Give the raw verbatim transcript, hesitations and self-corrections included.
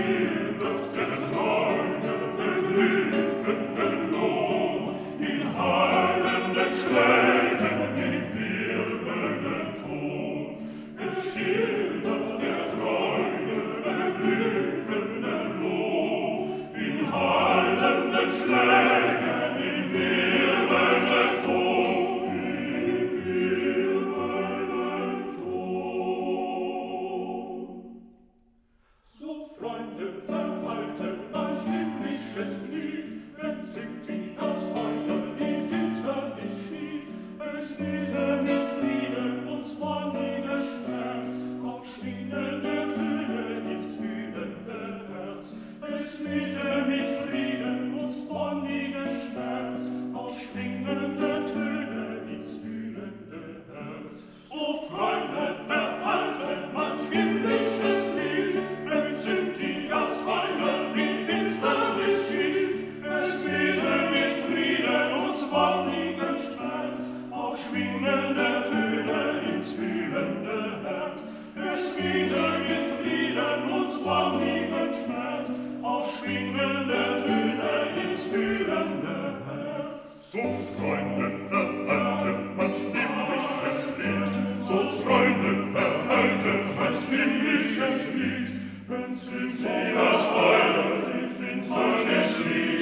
schildert der treue, beglückende Lohn in hallenden Schlägen, in wirbelnden Ton. Es schildert der treue, beglückende Lohn in hallenden Schlägen, in wirbelnden Ton, in wirbelnden Ton. So, Freunde, verhaltet euch himmlisches Lied, wenn singt die das Feuer, die Finsternis schied. Es biete mit Frieden uns wonniger Schmerz, auf schwingende Töne ins fühlende Herz. Es biete mit Frieden uns wonniger Schmerz, auf schwingende Töne ins fühlende Herz. So, Freunde, verhaltet manch himmlisches Lied, wenn singt die das Feuer, die Finsternis schied. Es biete mit Frieden uns wonnigen Schmerz, auf schwingende Töne ins fühlende Herz. Es biete mit Frieden uns wonnigen Schmerz, auf schwingende Töne ins fühlende Herz. So, Freunde, verhaltet manch himmlisches Lied, so, Freunde, verhaltet manch himmlisches Lied, wenn singt die das Feuer, die Finsternis schied.